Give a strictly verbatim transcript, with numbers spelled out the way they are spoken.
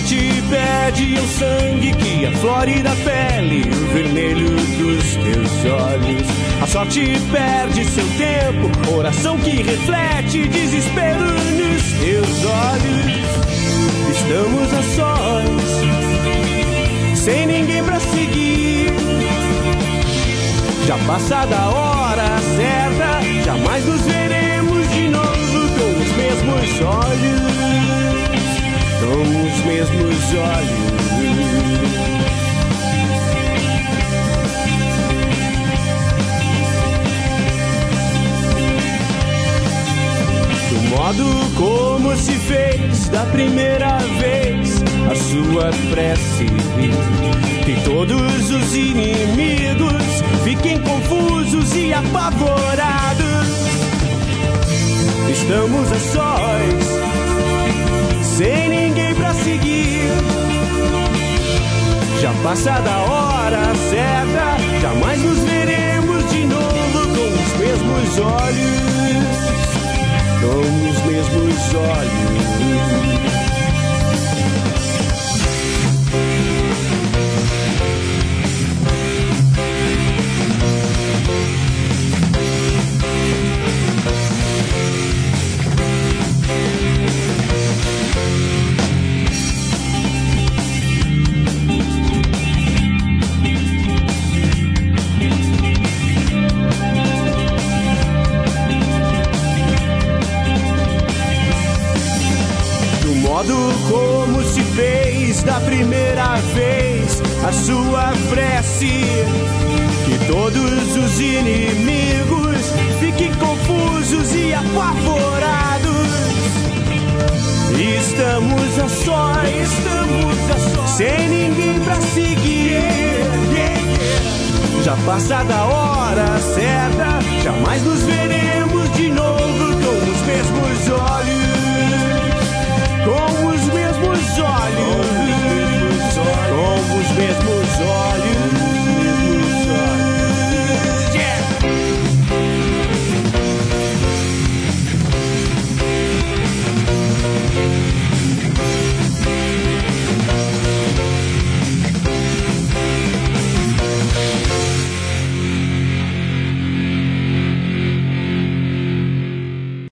sorte pede o sangue que aflore da pele, o vermelho dos teus olhos. A sorte perde seu tempo, oração que reflete desespero nos teus olhos. Estamos a sós, sem ninguém pra seguir. Já passada a hora certa, jamais nos veremos de novo com os mesmos olhos. Com os mesmos olhos. Do modo como se fez da primeira vez a sua prece, que todos os inimigos fiquem confusos e apavorados. Estamos a sós, sem ninguém pra seguir. Já passada a hora certa, jamais nos veremos de novo com os mesmos olhos. Com os mesmos olhos. Como se fez da primeira vez a sua prece, que todos os inimigos fiquem confusos e apavorados. Estamos a sós, estamos a sós, sem ninguém pra seguir. Já passada a hora certa, jamais nos veremos de novo